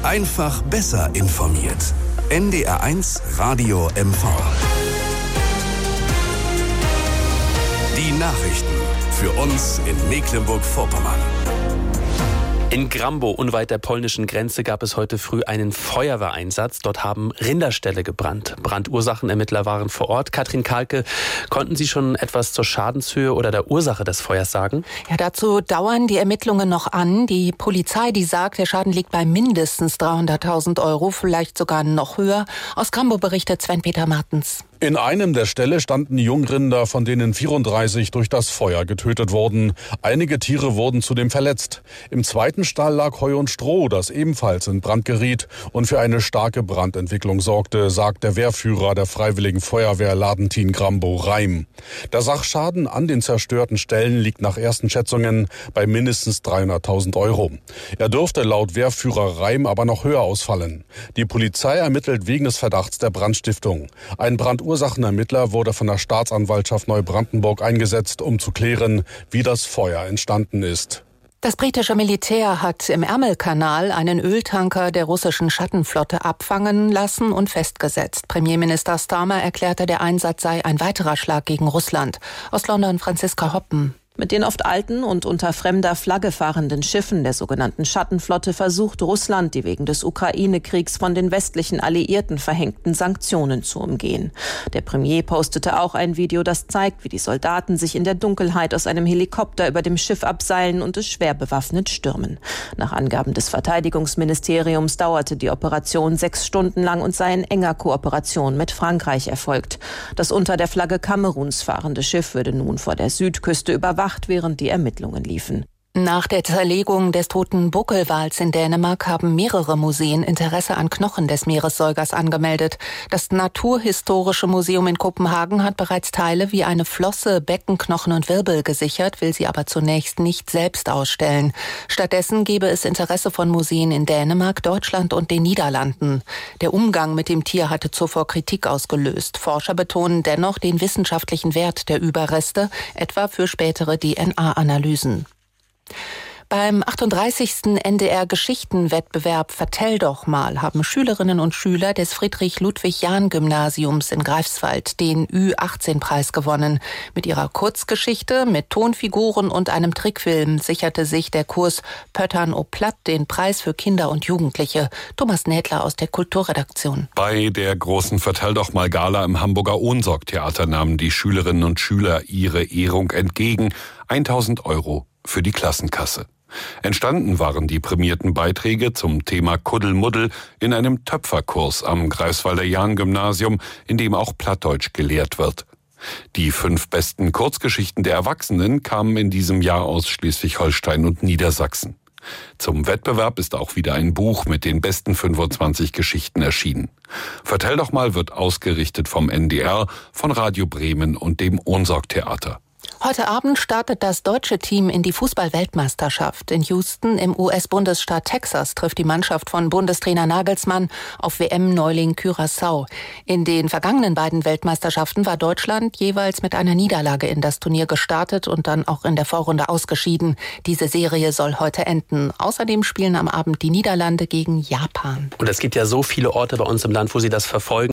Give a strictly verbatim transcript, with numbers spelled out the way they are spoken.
Einfach besser informiert. N D R eins Radio M V. Die Nachrichten für uns in Mecklenburg-Vorpommern. In Grambow, unweit der polnischen Grenze, gab es heute früh einen Feuerwehreinsatz. Dort haben Rinderställe gebrannt. Brandursachenermittler waren vor Ort. Katrin Kahlke, konnten Sie schon etwas zur Schadenshöhe oder der Ursache des Feuers sagen? Ja, dazu dauern die Ermittlungen noch an. Die Polizei, die sagt, der Schaden liegt bei mindestens dreihunderttausend Euro, vielleicht sogar noch höher. Aus Grambow berichtet Sven-Peter Martens. In einem der Ställe standen Jungrinder, von denen vierunddreißig durch das Feuer getötet wurden. Einige Tiere wurden zudem verletzt. Im zweiten Stall lag Heu und Stroh, das ebenfalls in Brand geriet und für eine starke Brandentwicklung sorgte, sagt der Wehrführer der Freiwilligen Feuerwehr Ladentin Grambow Reim. Der Sachschaden an den zerstörten Stellen liegt nach ersten Schätzungen bei mindestens dreihunderttausend Euro. Er dürfte laut Wehrführer Reim aber noch höher ausfallen. Die Polizei ermittelt wegen des Verdachts der Brandstiftung. Ein Brandursachenermittler wurde von der Staatsanwaltschaft Neubrandenburg eingesetzt, um zu klären, wie das Feuer entstanden ist. Das britische Militär hat im Ärmelkanal einen Öltanker der russischen Schattenflotte abfangen lassen und festgesetzt. Premierminister Starmer erklärte, der Einsatz sei ein weiterer Schlag gegen Russland. Aus London Franziska Hoppen. Mit den oft alten und unter fremder Flagge fahrenden Schiffen der sogenannten Schattenflotte versucht Russland, die wegen des Ukraine-Kriegs von den westlichen Alliierten verhängten Sanktionen zu umgehen. Der Premier postete auch ein Video, das zeigt, wie die Soldaten sich in der Dunkelheit aus einem Helikopter über dem Schiff abseilen und es schwer bewaffnet stürmen. Nach Angaben des Verteidigungsministeriums dauerte die Operation sechs Stunden lang und sei in enger Kooperation mit Frankreich erfolgt. Das unter der Flagge Kameruns fahrende Schiff würde nun vor der Südküste überwacht, während die Ermittlungen liefen. Nach der Zerlegung des toten Buckelwals in Dänemark haben mehrere Museen Interesse an Knochen des Meeressäugers angemeldet. Das Naturhistorische Museum in Kopenhagen hat bereits Teile wie eine Flosse, Beckenknochen und Wirbel gesichert, will sie aber zunächst nicht selbst ausstellen. Stattdessen gebe es Interesse von Museen in Dänemark, Deutschland und den Niederlanden. Der Umgang mit dem Tier hatte zuvor Kritik ausgelöst. Forscher betonen dennoch den wissenschaftlichen Wert der Überreste, etwa für spätere D N A-Analysen. Beim achtunddreißigsten N D R-Geschichtenwettbewerb Vertell doch mal haben Schülerinnen und Schüler des Friedrich-Ludwig-Jahn-Gymnasiums in Greifswald den Ü achtzehn Preis gewonnen. Mit ihrer Kurzgeschichte, mit Tonfiguren und einem Trickfilm sicherte sich der Kurs Pöttern o Platt den Preis für Kinder und Jugendliche. Thomas Nädler aus der Kulturredaktion. Bei der großen Vertell doch mal Gala im Hamburger Ohnsorg-Theater nahmen die Schülerinnen und Schüler ihre Ehrung entgegen. tausend Euro für die Klassenkasse. Entstanden waren die prämierten Beiträge zum Thema Kuddelmuddel in einem Töpferkurs am Greifswalder Jahn-Gymnasium, in dem auch Plattdeutsch gelehrt wird. Die fünf besten Kurzgeschichten der Erwachsenen kamen in diesem Jahr aus Schleswig-Holstein und Niedersachsen. Zum Wettbewerb ist auch wieder ein Buch mit den besten fünfundzwanzig Geschichten erschienen. Vertell doch mal wird ausgerichtet vom N D R, von Radio Bremen und dem Ohnsorg-Theater. Heute Abend startet das deutsche Team in die Fußball-Weltmeisterschaft. In Houston im U S-Bundesstaat Texas trifft die Mannschaft von Bundestrainer Nagelsmann auf W M-Neuling Curaçao. In den vergangenen beiden Weltmeisterschaften war Deutschland jeweils mit einer Niederlage in das Turnier gestartet und dann auch in der Vorrunde ausgeschieden. Diese Serie soll heute enden. Außerdem spielen am Abend die Niederlande gegen Japan. Und es gibt ja so viele Orte bei uns im Land, wo Sie das verfolgen.